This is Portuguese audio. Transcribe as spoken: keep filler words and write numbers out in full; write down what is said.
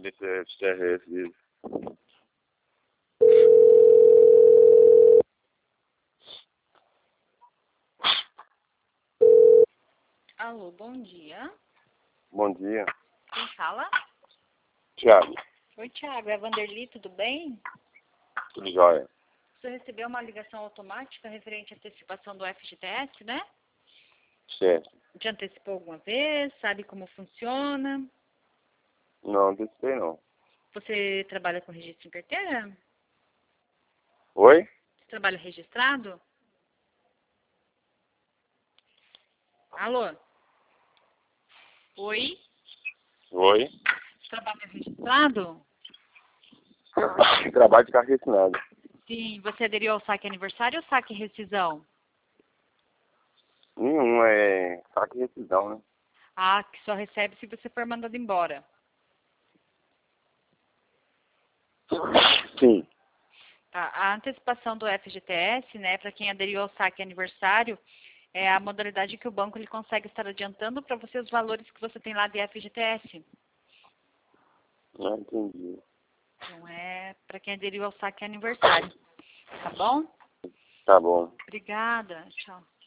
D T F, C R S dele. Alô, bom dia. Bom dia. Quem fala? Thiago, Oi, Thiago. É a Vanderly, tudo bem? tudo jóia? Você recebeu uma ligação automática referente à antecipação do F G T S, né? Certo. Já antecipou alguma vez? Sabe como funciona? Não, antecipei não. Você trabalha com registro em carteira? Oi? Você trabalha registrado? Alô? Oi? Oi? Você trabalha registrado? Trabalho de carro assinado. Sim. Você aderiu ao saque aniversário ou saque rescisão? Nenhum, é saque e rescisão, né? Ah, que só recebe se você for mandado embora. Sim. Tá, a antecipação do F G T S, né, para quem aderiu ao saque aniversário, é a modalidade que o banco ele consegue estar adiantando para você os valores que você tem lá de F G T S. Não entendi. Então é para quem aderiu ao saque aniversário. Tá bom? Tá bom. Obrigada. Tchau.